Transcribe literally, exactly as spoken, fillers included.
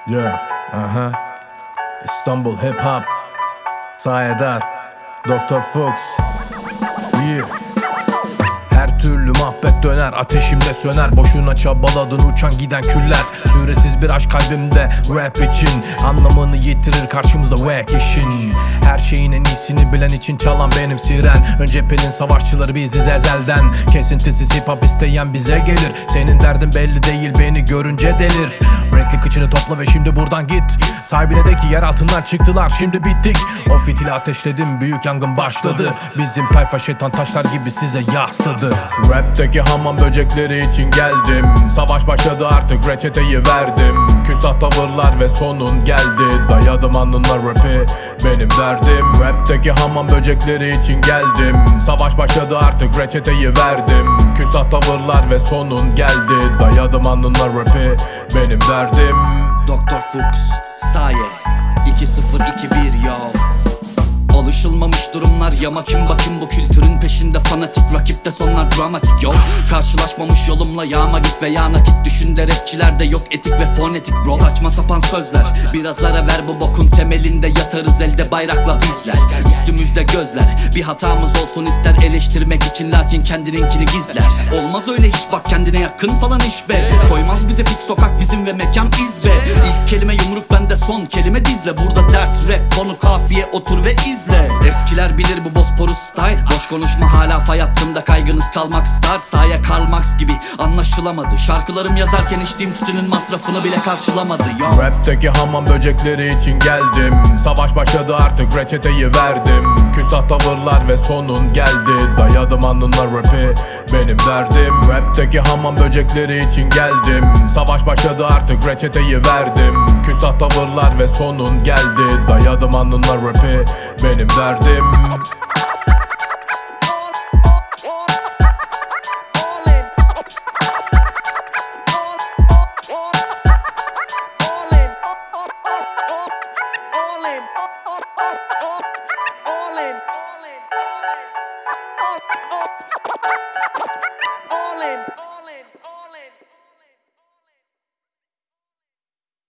Yeah, aha. İstanbul Hip Hop. Sayedar, doktor Fuchs. Yeah. Her türlü muhabbet döner, ateşimde söner. Boşuna çabaladın uçan giden küller. Süresiz bir aşk kalbimde rap için. Anlamını yitirir karşımızda wack işin. Her şeyin en iyisini bilen için çalan benim siren. Ön cephenin savaşçıları biziz ezelden. Kesintisiz hip hop isteyen bize gelir. Senin derdin belli değil, beni görünce delir. Renkli kıçını topla ve şimdi buradan git. Sahibine de ki yer altından çıktılar, şimdi bittik. O fitili ateşledim, büyük yangın başladı. Bizim tayfa şeytan taşlar gibi size yasladı. Rap'teki hamam böcekleri için geldim. Savaş başladı artık, reçeteyi verdim. Küstah tavırlar ve sonun geldi. Dayadım alnına rapi, benim derdim. Rap'teki hamam böcekleri için geldim. Savaş başladı artık, reçeteyi verdim. Küstah tavırlar ve sonun geldi. Dayadım alnına rapi, benim derdim. doktor Fuchs, Saye iki sıfır iki bir yo. Alışılmamış durumlar yama, kim bakın bu kültürün peşinde fanatik. Rakipte sonlar dramatik yo. Karşılaşmamış yolumla yağma git veya nakit. Düşün de rapçilerde yok etik ve fonetik bro. Saçma sapan sözler, biraz ara ver, bu bokun temelinde yatarız elde bayrakla bizler. Üstümüzde gözler, bir hatamız olsun ister eleştirmek için, lakin kendininkini gizler. Olmaz öyle hiç, bak kendine yakın falan iş be. Koymaz bize pik sokak bizim ve mekan iz be. İlk kelime yumruk bende, son kelime dizle. Burada ders rap konu kafiye, otur ve izle. Eskiler bilir bu Bosporus style. Boş konuşma, hala fay hattında kaygınız kalmak star. Sahaya Karl Marx gibi anlaşılamadı. Şarkılarım yazarken içtiğim tütünün masrafını bile karşılamadı yo. Rap'teki hamam böcekleri için geldim. Savaş başladı artık, reçeteyi verdim. Küstah tavırlar ve sonun geldi. Dayadım alnına rapi, benim derdim. Rap'teki hamam böcekleri için geldim. Savaş başladı artık, reçeteyi verdim. Küstah tavırlar ve sonun geldi. Dayadım alnına rapi, benim derdim. All in.